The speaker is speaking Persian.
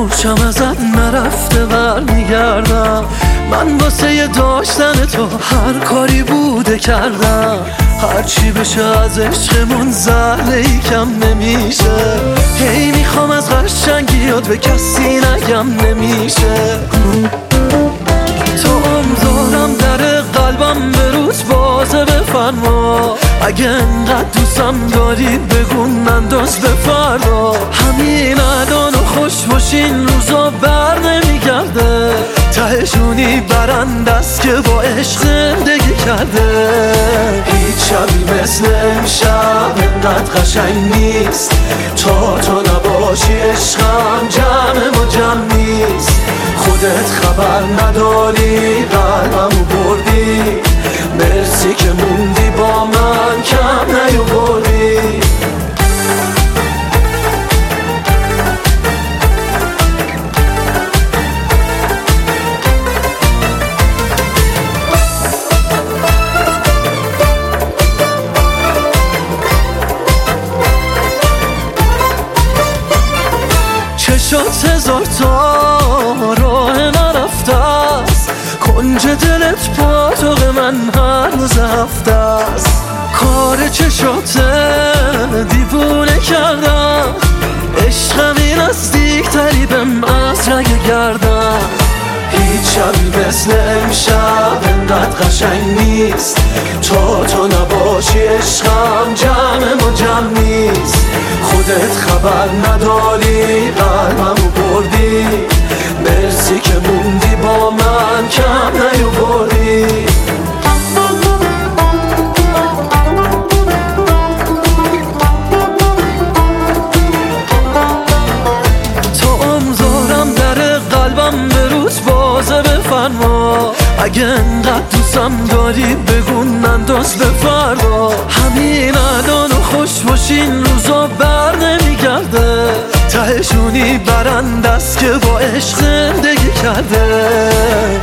مورچم ازت نرفته برمیگردم. من واسه داشتن تو هر کاری بوده کردم. هرچی بشه از عشقمون زهره کم نمیشه. هی میخوام از قشنگیات به کسی نگم نمیشه. تو دارم در قلبم به روز بازه بفرما. اگه انقدر دوستم داری بگو ننداز به فردا. همین الان و خوش باشین روزا بر نمیگرده. تهشونی برند است که با عشق زندگی کرده. هیچ شبی مثل امشب انقدر قشنگ نیست. تو نباشی عشقم جمع ما جمع نیست. خودت خبر نداری قلبمو بردی. مرسی که موندی با من کم نیاوردی. چشات هزار تا راه نرفته است. کنج دلت پاتوق من هر روز هفته است. کار چشات دیوونه کردم. عشقمی نزدیکتری بهم از رگ گردم. هیچ شبی مثل امشب انقدر قشنگ نیست. تو نباشی عشقم جمع ما جمع نیست. خودت خبر نداری قلبمو بردی. مرسی که موندی با من کم نیاوردی. اگه انقدر دوستم داری بگو ننداز به فردا. همین الان و خوش باشین روزا بر نمیگرده. تهشونی برند است که با عشق زندگی کرده.